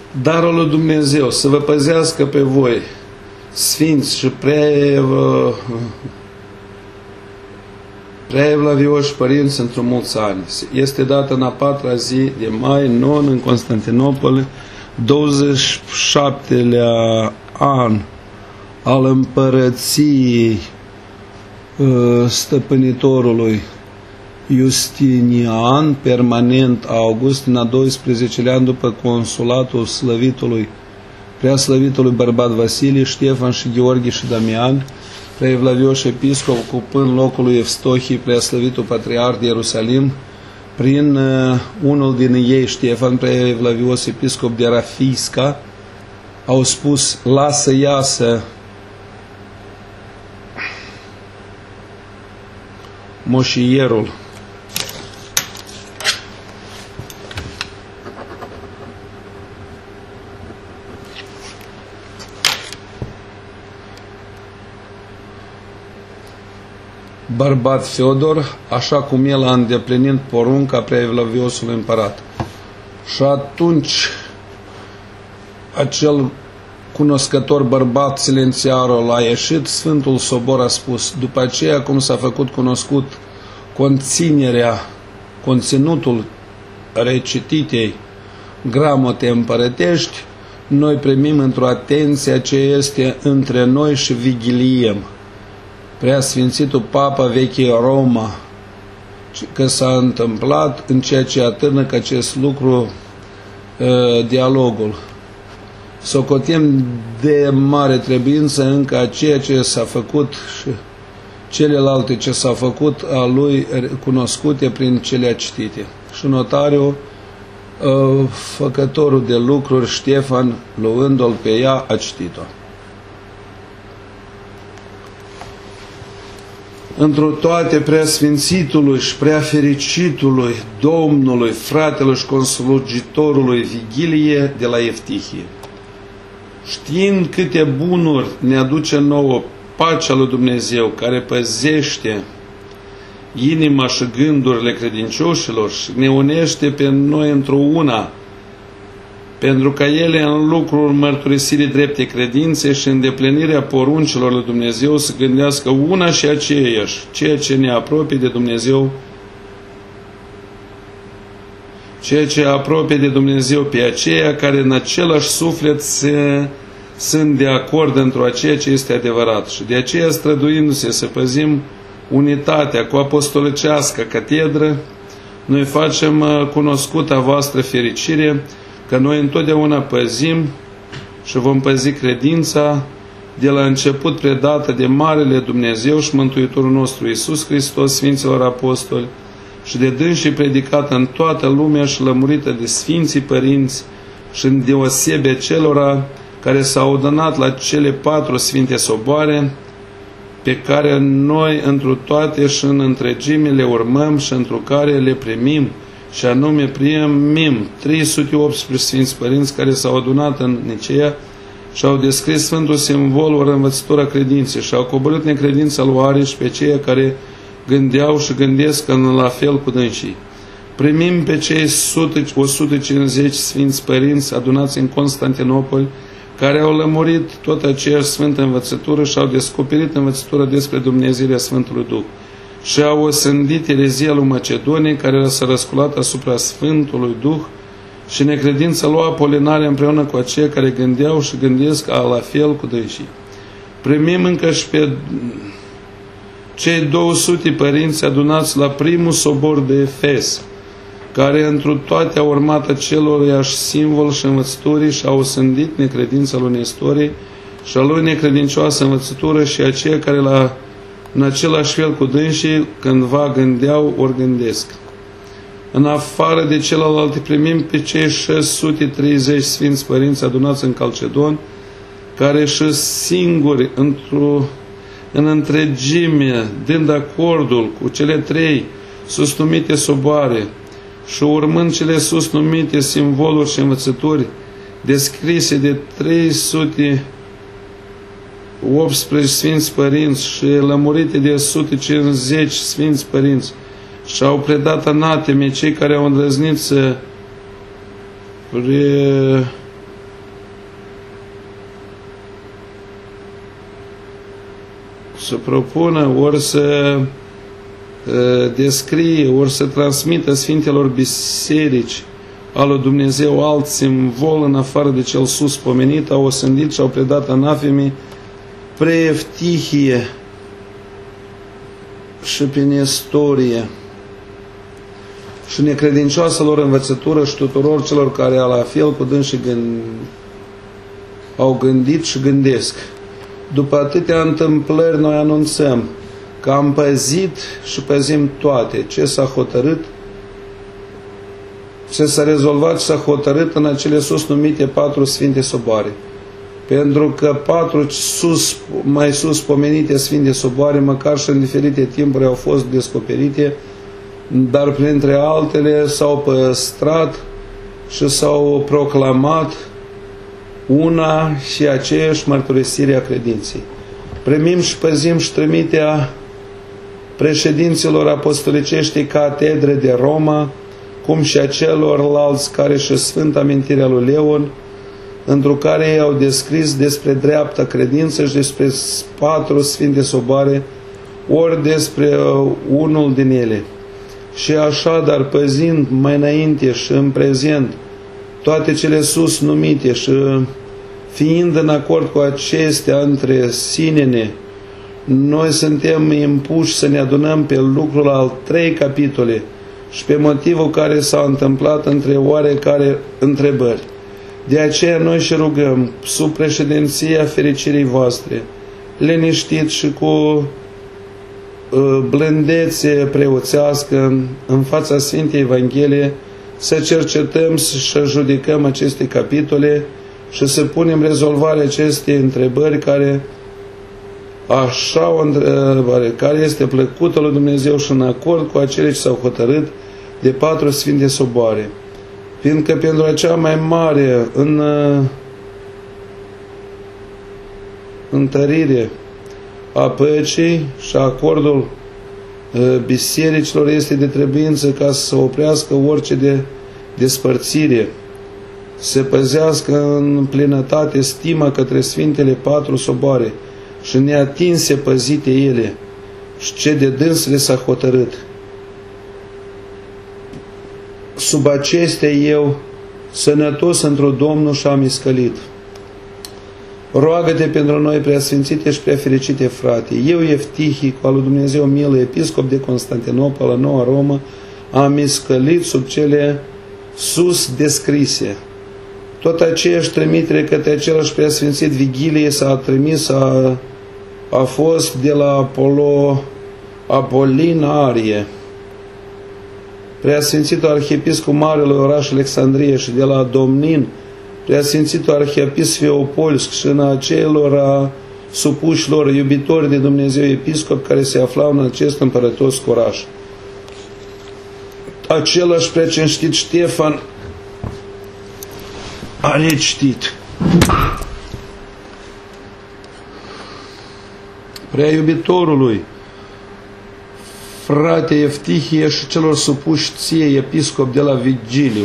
Darul lui Dumnezeu să vă păzească pe voi, sfinți și prea evlavioși părinți într-o mulți ani. Este dată în a 4-a zi de mai, non, în Constantinopol, 27-lea an al împărăției stăpânitorului Justinian, permanent August, în a 12-lea an după consulatul slăvitului, preaslăvitului bărbat Vasilie, Ștefan și Gheorghe și Damian, preevlavioși episcop, ocupând locul lui Evstohii, preaslăvitul patriarh de Ierusalim, prin unul din ei, Ștefan, preevlavios episcop de Rafisca, au spus: lasă iasă moșierul. Bărbat Feodor, așa cum el a îndeplinit porunca preevlaviosului împărat. Și atunci acel cunoscător bărbat silențiarul a ieșit, Sfântul Sobor a spus: după aceea cum s-a făcut cunoscut conținutul recititei gramote împărătești, noi primim într-o atenție ce este între noi și vigiliem Preasfințitul Papa Vechii Roma, că s-a întâmplat în ceea ce atârnă că acest lucru dialogul. Socotim de mare trebuință încă a ceea ce s-a făcut și celelalte ce s-a făcut a lui cunoscute prin cele citite. Și notariul, făcătorul de lucruri, Ștefan, luându-l pe ea, a citit-o. Întru toate preasfințitului și preafericitului Domnului, fratelui și conslugitorului Vigilie de la Eftihie, știind câte bunuri ne aduce nouă pacea lui Dumnezeu, care păzește inima și gândurile credincioșilor și ne unește pe noi într-o una, pentru ca ele în lucrul mărturisirii drepte credințe și îndeplinirea poruncilor lui Dumnezeu să gândească una și aceeași, ceea ce ne apropie de Dumnezeu, ceea ce apropie de Dumnezeu pe aceia care în același suflet sunt de acord într-o aceea ce este adevărat. Și de aceea, străduindu-se să păzim unitatea cu apostolicească catedră, noi facem cunoscută a voastră fericire, că noi întotdeauna păzim și vom păzi credința de la început predată de Marele Dumnezeu și Mântuitorul nostru Iisus Hristos, Sfinților Apostoli, și de dânsii predicată în toată lumea și lămurită de Sfinții Părinți și în deosebe celora care s-au adunat la cele 4 Sfinte Soboare, pe care noi întru toate și în întregime le urmăm și întru care le primim, și anume primim 318 Sfinți Părinți care s-au adunat în Nicea și au descris Sfântul Simbol, ori învățătura credinței, și au coborât necredința lui Arici pe ceea care gândeau și gândesc în la fel cu dânsii. Primim pe cei 150 Sfinți Părinți adunați în Constantinopol, care au lămurit tot aceeași Sfântă Învățătură și au descoperit învățătura despre Dumnezeirea Sfântului Duh și au osândit erezia lui Macedoniei, care s-a răsculat asupra Sfântului Duh, și necredința lui Apolinare împreună cu aceia care gândeau și gândesc la fel cu dânsii. Primim încă și pe cei 200 părinți adunați la primul sobor de Efes, care întru toate au urmat acelorași simbol și învățăturii și au osândit necredința lui Nestorii și a lui necredincioasă învățătură și aceia care în același fel cu dânsii cândva gândeau ori gândesc. În afară de celelalte primim pe cei 630 Sfinți Părinți adunați în Calcedon, care și singuri în întregime, dând acordul cu cele 3 susnumite soboare și urmând cele susnumite simboluri și învățături descrise de 318 Sfinți Părinți și lămurite de 150 Sfinți Părinți, și au predat anateme cei care au îndrăznit să să propună, ori să descrie, ori să transmită Sfintelor Biserici al lui Dumnezeu alt simbol în afară de cel sus pomenit, au osândit și au predat anafemii pre Eftihie și pe Nestorie și necredincioaselor învățătură și tuturor celor care la fel cu dânsii au gândit și gândesc. După atâtea întâmplări noi anunțăm că am păzit și păzim toate ce s-a hotărât, ce s-a rezolvat și s-a hotărât în acele sus numite 4 Sfinte Soboare. Pentru că 4 mai sus pomenite Sfinte Soboare, măcar și în diferite timpuri au fost descoperite, dar printre altele s-au păstrat și s-au proclamat una și aceeași mărturisire a credinței. Primim și păzim și trimitea președinților apostoliceștii catedre de Roma, cum și a celorlalți care și Sfânta Amintirea lui Leon, într-o care ei au descris despre dreapta credință și despre 4 Sfinte Soboare, ori despre unul din ele. Și așadar, păzind mai înainte și în prezent toate cele sus numite și fiind în acord cu acestea între sinene, noi suntem impuși să ne adunăm pe lucrul al 3 capitole și pe motivul care s-a întâmplat între oarecare întrebări. De aceea noi și rugăm, sub președinția fericirii voastre, liniștit și cu blândețe preoțească în fața Sfintei Evanghelie, să cercetăm și să judecăm aceste capitole și să punem rezolvarea acestei întrebări care așa o întrebare, care este plăcută lui Dumnezeu și în acord cu acele ce s-au hotărât de 4 Sfinte Soboare. Fiindcă pentru acea mai mare întărire a păcii și acordul bisericilor este de trebuință ca să oprească orice de despărțire, să păzească în plinătate stima către Sfintele 4 Soboare și neatinse păzite ele și ce de dânsele s-a hotărât. Sub acestea eu, sănătos într-o Domnul și-am iscălit. Roagă-te pentru noi, preasfințite și preafericite frate. Eu, Eftihii, cu al lui Dumnezeu milă, episcop de Constantinopol, la Noua Romă, am iscălit sub cele sus descrise. Tot aceeași trimitere către același preasfințit Vigilie s-a trimis, a fost de la Apolinarie, preasfințitul arhiepiscop marelui oraș Alexandrie, și de la Domnin, preasfințitul arhiepiscop Feopolsk, și în acelora supușilor iubitori de Dumnezeu episcop care se aflau în acest împărătos oraș. Același preacinstit Ștefan a recitit: prea iubitorului frate Eftihie și celor supuși ție episcop de la Vigiliu,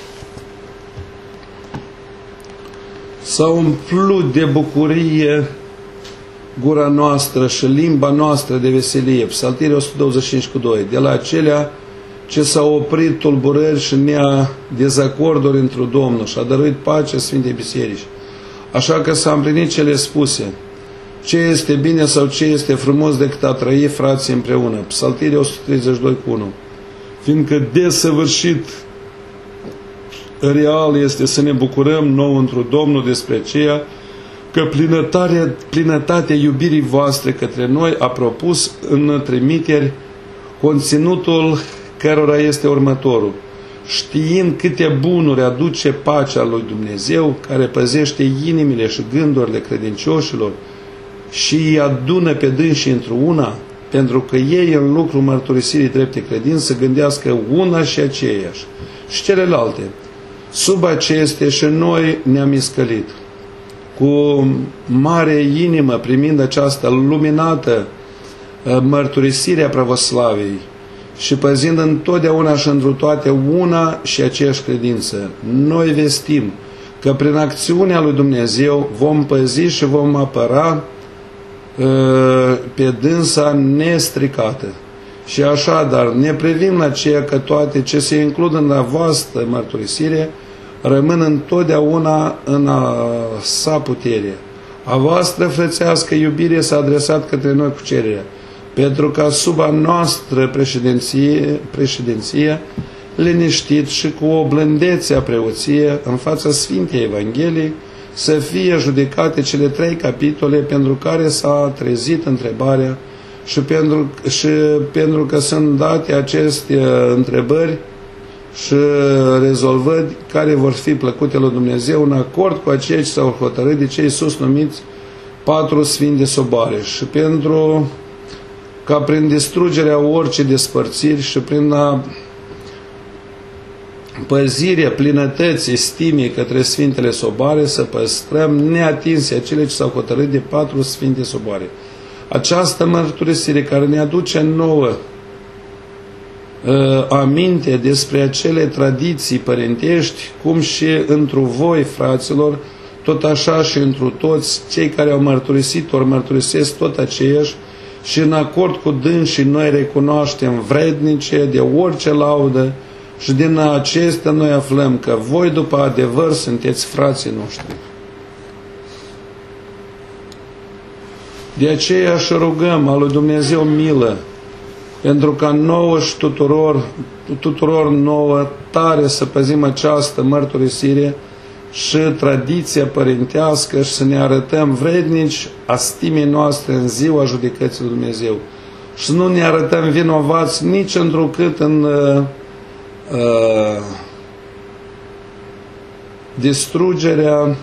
s-a umplut de bucurie gura noastră și limba noastră de veselie. Psaltirea 125:2. De la acelea ce s-au oprit tulburări și dezacorduri într-un Domnul și a dăruit pace Sfintei Biserici. Așa că s-a împlinit cele spuse: ce este bine sau ce este frumos decât a trăi frații împreună. Psaltirea 132:1. Fiindcă desăvârșit real este să ne bucurăm nou într-un Domnul despre aceea că plinătatea iubirii voastre către noi a propus în trimiteri conținutul cărora este următorul: știind câte bunuri aduce pacea lui Dumnezeu, care păzește inimile și gândurile credincioșilor și îi adună pe dânsii într-una, pentru că ei în lucrul mărturisirii drepte credință să gândească una și aceeași și celelalte. Sub acestea și noi ne-am iscălit cu mare inimă, primind această luminată mărturisire a pravoslaviei și păzind întotdeauna și întru toate una și aceeași credință. Noi vestim că prin acțiunea lui Dumnezeu vom păzi și vom apăra pe dânsa nestricată. Și așadar ne privim la ceea că toate ce se includ în a voastră mărturisire rămân întotdeauna în a sa putere. A voastră frățească iubire s-a adresat către noi cu cererea, pentru ca sub a noastră președinție, liniștit și cu o blândețe a preoție în fața Sfintei Evangheliei, să fie judecate cele 3 capitole pentru care s-a trezit întrebarea și pentru că sunt date aceste întrebări și rezolvări care vor fi plăcute lui Dumnezeu în acord cu aceia ce s-au hotărât de cei sus numiți 4 sfinți de soboare și pentru ca prin distrugerea orice despărțiri și prin păzirea plinătății stimii către Sfintele Soboare să păstrăm neatinse acele ce s-au hotărât de 4 Sfinte Soboare. Această mărturisire care ne aduce nouă aminte despre acele tradiții părintești, cum și întru voi, fraților, tot așa și întru toți cei care au mărturisit, ori mărturisesc tot aceiași, și în acord cu dânsii noi recunoaștem vrednice de orice laudă și din acestea noi aflăm că voi după adevăr sunteți frații noștri. De aceea și rugăm a lui Dumnezeu milă, pentru ca nouă și tuturor nouă tare să păzim această mărturisire și tradiția părintească și să ne arătăm vrednici a stimei noastre în ziua judecății lui Dumnezeu. Și să nu ne arătăm vinovați nici întrucât în distrugerea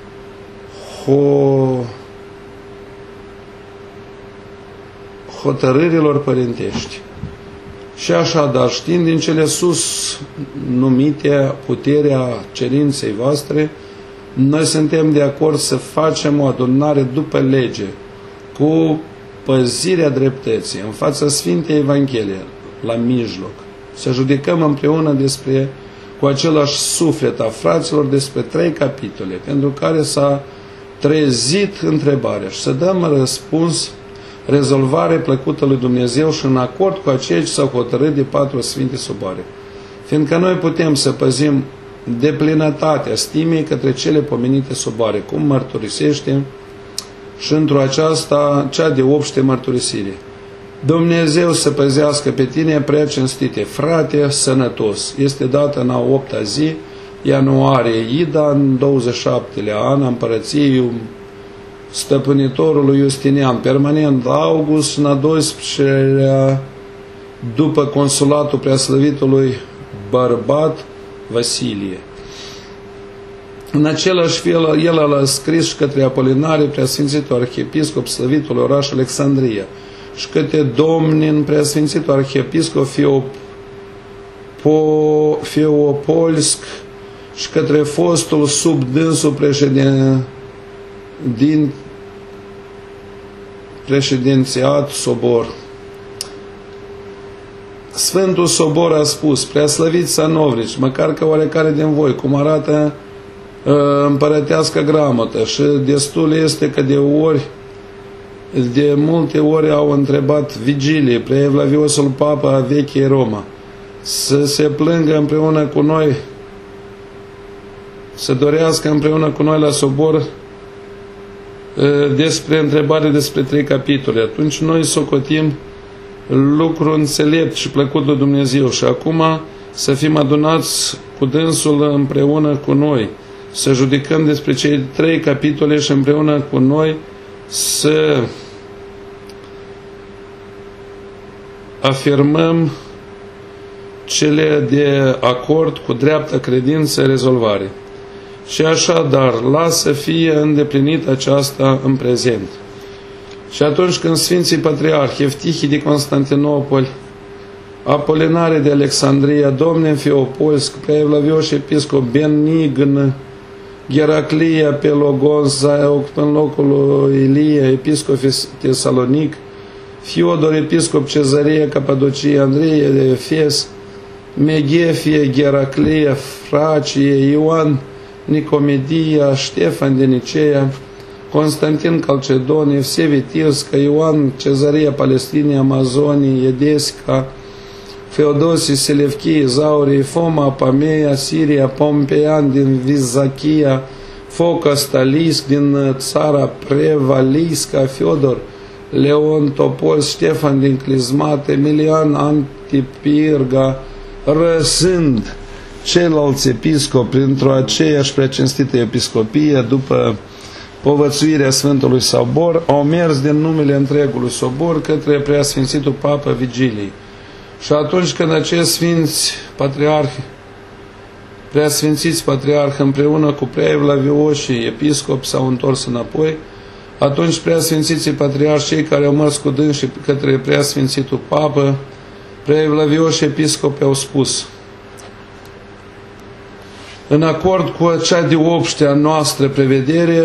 hotărârilor părintești. Și așadar, știind din cele sus numite puterea cerinței voastre, noi suntem de acord să facem o adunare după lege, cu păzirea dreptății, în fața Sfintei Evanghelie, la mijloc. Să judecăm împreună cu același suflet a fraților despre 3 capitole, pentru care s-a trezit întrebarea și să dăm răspuns, rezolvare plăcută lui Dumnezeu și în acord cu aceia ce s-au hotărât de 4 Sfinte Soboare. Fiindcă noi putem să păzim deplinătatea stimei către cele pomenite soboare, cum mărturisește și într-o aceasta cea de 8-te mărturisire. Dumnezeu să păzească pe tine, prea cinstite, frate sănătos. Este dată în a 8-a zi, ianuarie, Ida, în 27-lea an, împărăției stăpânitorului Justinian, permanent August, în a 12-lea, după consulatul preaslăvitului bărbat Vasilie. În același fel, el a scris și către Apolinare, preasfințitul arhiepiscop slăvitul oraș Alexandria, și către Domnin, preasfințitul arhiepiscop Feopolsk, și către fostul sub dânsul președințiat sobor. Sfântul Sobor a spus: preaslăviți Sanovrici, măcar că oarecare din voi, cum arată împărătească gramotă, și destul este că de multe ori au întrebat vigilie, preevlaviosul Papa a vechei Roma, să se plângă împreună cu noi, să dorească împreună cu noi la Sobor despre întrebare despre 3 capitole. Atunci noi socotim lucru înțelept și plăcut lui Dumnezeu și acum să fim adunați cu dânsul împreună cu noi, să judecăm despre cei 3 capitole și împreună cu noi să afirmăm cele de acord cu dreapta credință rezolvare. Și așadar, lasă fie îndeplinită aceasta în prezent. Și atunci când Sfinții Patriarhi Eftihii de Constantinopol, Apolinare de Alexandria, Domnin Feopolsk, Preevlavioș Episcop Benign, Gheraclia Pelogon, Zaioc în locul lui Ilie, Episcop Tesalonic, Fiodor Episcop Cezarea Capadocie, Andrei de Efes, Meghefie, Gheraclia, Fracie, Ioan, Nicomedia, Ștefan de Nicea, Constantin Calcedoniu, Evsevii Tirska, Ioan Cezarea Palestinei, Amazonii, Edesca, Feodosie Selevchii, Zaurii, Foma Pameia, Siria, Pompeian din Vizachia, Foca Stalisk din țara Prevaliska, Fiodor, Leon Topol, Ștefan din Clismate, Emilian Antipirga, răsând ceilalți episcopi printr-o aceeași preacinstită episcopie, după povățuirea Sfântului Sobor, au mers din numele întregului Sobor către Preasfințitul Papă Vigilii. Și atunci când acești sfinți patriarhi, preasfințiți patriarhi împreună cu preevlavioșii episcopi s-au întors înapoi, atunci preasfințiții patriarhi, cei care au mers cu dânsii către preasfințitul Papă, preevlavioșii episcopi au spus: în acord cu acea de obștea noastră prevedere,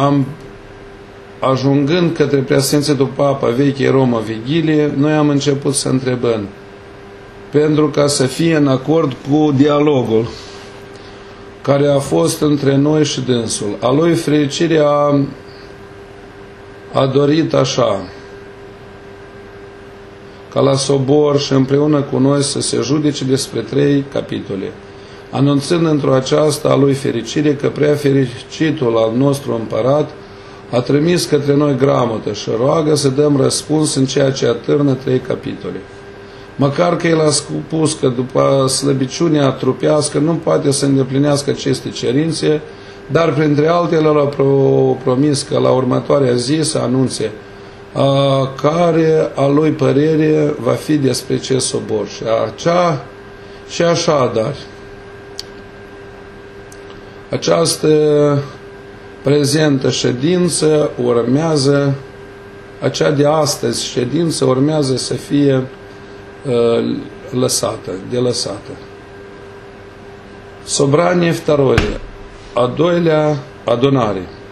ajungând către preasfințitul Papa Vechii Roma Vigilie, noi am început să întrebăm, pentru ca să fie în acord cu dialogul care a fost între noi și dânsul. A lui fericire a dorit așa, ca la Sobor și împreună cu noi să se judece despre 3 capitole, anunțând într-o aceasta a lui fericire că prea fericitul al nostru împărat a trimis către noi gramotă și roagă să dăm răspuns în ceea ce atârnă 3 capitole. Măcar că el a spus că după slăbiciunea trupească nu poate să îndeplinească aceste cerințe, dar printre altele l-a promis că la următoarea zi să anunțe care a lui părere va fi despre ce sobor. Și așadar, această prezentă ședință urmează, acea de astăzi ședință urmează să fie lăsată. Sobranie vtoroie, a doilea adunare.